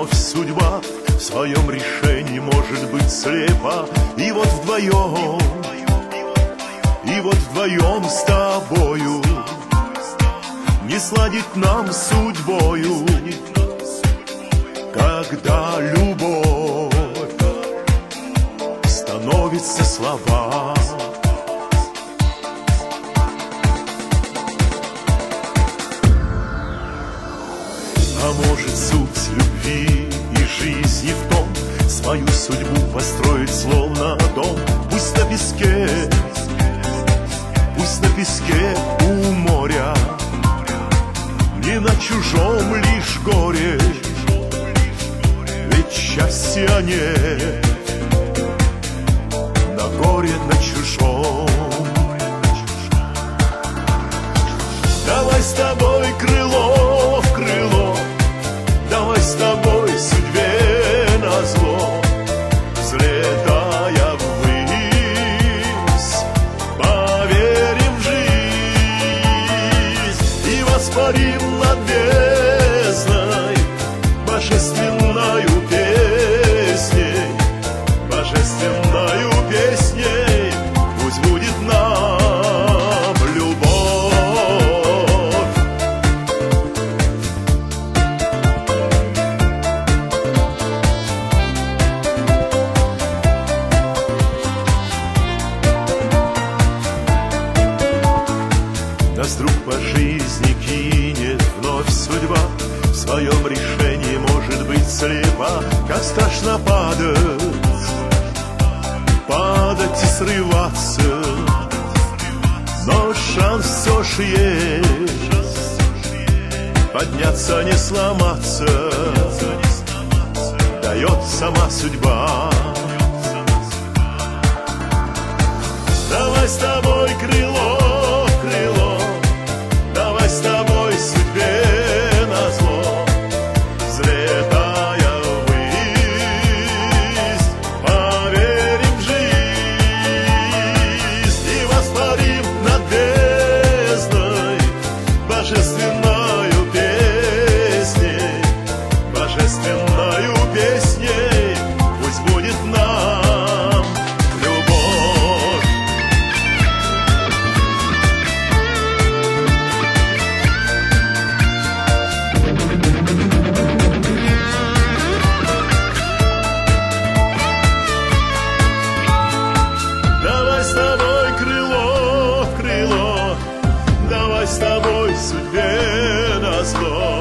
вновь судьба в своем решении может быть слепа. И вот вдвоем с тобою не сладить нам с судьбою, когда любовь становится слаба. А может, суть любви и жизни в том, свою судьбу построить словно дом. Пусть на песке у моря, не на чужом лишь горе, ведь счастья нет на горе, на чужом. Давай с тобой крыло в крыло, давай с тобой судьбе назло, взлетая ввысь, поверим в жизнь и воспарим над бездной божественною песней, божественною песней. Пусть будет нам любовь. Нас вдруг по жизни кинет вновь судьба, в своем решении может быть слепа. Как страшно падать и срываться, но шанс все ж есть, подняться, не сломаться, дает сама судьба. Давай с тобой крыло в крыло, давай с тобой судьбе назло, взлетая ввысь, поверим в жизнь и воспарим над бездной божественною песней, божественною песней. Пусть будет нам любовь. Давай с тобой крыло в крыло, давай с тобой судьбе назло,